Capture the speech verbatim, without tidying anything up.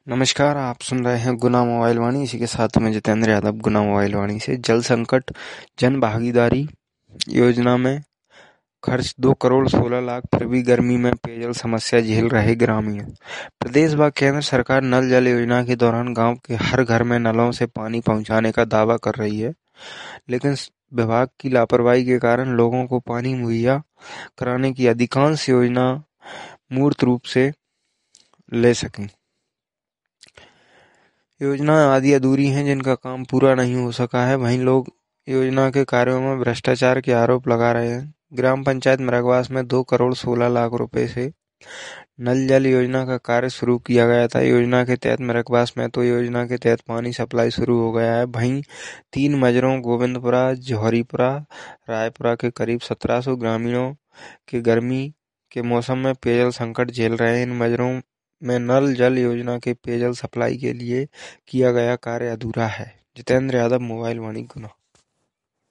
नमस्कार, आप सुन रहे हैं गुना मोबाइल वाणी। इसी के साथ मैं जितेंद्र यादव गुना मोबाइल वाणी से। जल संकट जन भागीदारी योजना में खर्च दो करोड़ सोलह लाख, फिर भी गर्मी में पेयजल समस्या झेल रहे ग्रामीण। प्रदेश व केंद्र सरकार नल जल योजना के दौरान गांव के हर घर में नलों से पानी पहुंचाने का दावा कर रही है, लेकिन विभाग की लापरवाही के कारण लोगों को पानी मुहैया कराने की अधिकांश योजना मूर्त रूप से ले सकें। योजना आदि अधूरी हैं जिनका काम पूरा नहीं हो सका है। वहीं लोग योजना के कार्यों में भ्रष्टाचार के आरोप लगा रहे हैं। ग्राम पंचायत मृगवास में दो करोड़ सोलह लाख रुपए से नल जल योजना का कार्य शुरू किया गया था। योजना के तहत मृगवास में तो योजना के तहत पानी सप्लाई शुरू हो गया है। वहीं तीन मजरों गोविंदपुरा, जौहरीपुरा, रायपुरा के करीब सत्रह सौ ग्रामीणों के गर्मी के मौसम में पेयजल संकट झेल रहे हैं। इन मजरों में नल जल योजना के पेयजल सप्लाई के लिए किया गया कार्य अधूरा है। जितेंद्र यादव, मोबाइल वाणी, गुना।